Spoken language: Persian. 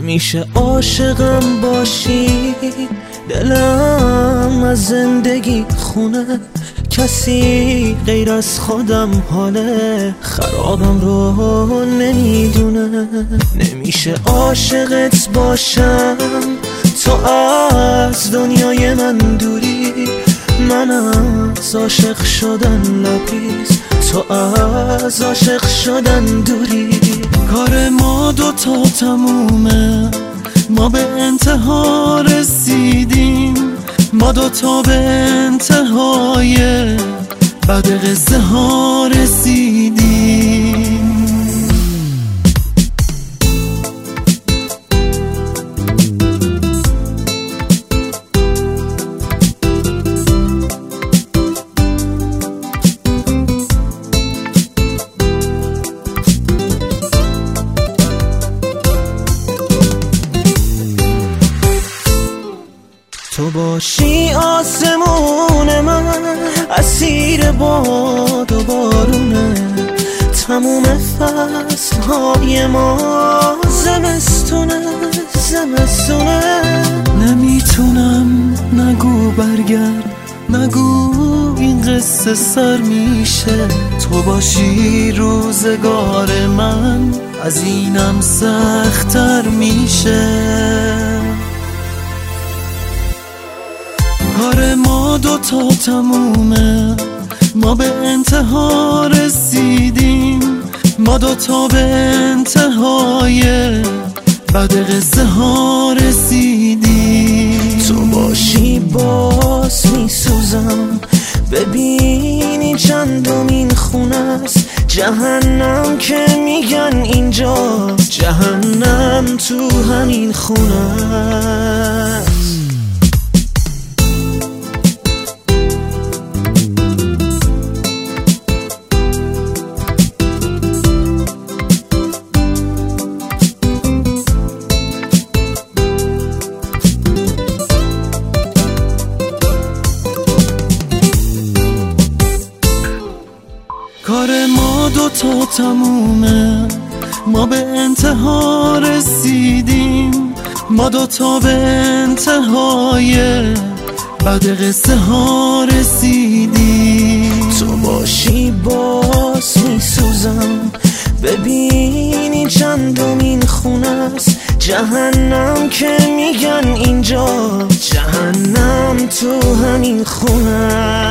نمیشه عاشقم باشی، دلم از زندگی خونه، کسی غیر از خودم حاله خرابم رو نمیدونه. نمیشه عاشقت باشم، تو از دنیای من دوری، من از عاشق شدن لبریز، تو از عاشق شدن دوری. کار ما دوتا تمومه، ما به انتها رسیدیم، ما دوتا به انتهای بعد قصه ها رسیدیم. تو باشی آسمون من، اسیر باد و بارونه، تموم فصلهای ما زمستونه زمستونه. نمیتونم، نگو برگرد، نگو این قصه سر میشه. تو باشی روزگار من از اینم سخت‌تر میشه. کار ما دوتا تمومه، ما به انتها رسیدیم، ما دوتا به انتهای بعد قصه ها رسیدیم. تو باشی باز میسوزم، ببینی چندمین خونه است، جهنم که میگن اینجاست، جهنم تو همین خونه است. کار ما دوتا تمومه، ما به انتها رسیدیم، ما دوتا به انتهای بعد قصه ها رسیدیم. تو باشی باز میسوزم، ببینی چندمین خونه است، جهنم که میگن اینجا، جهنم تو همین خونه.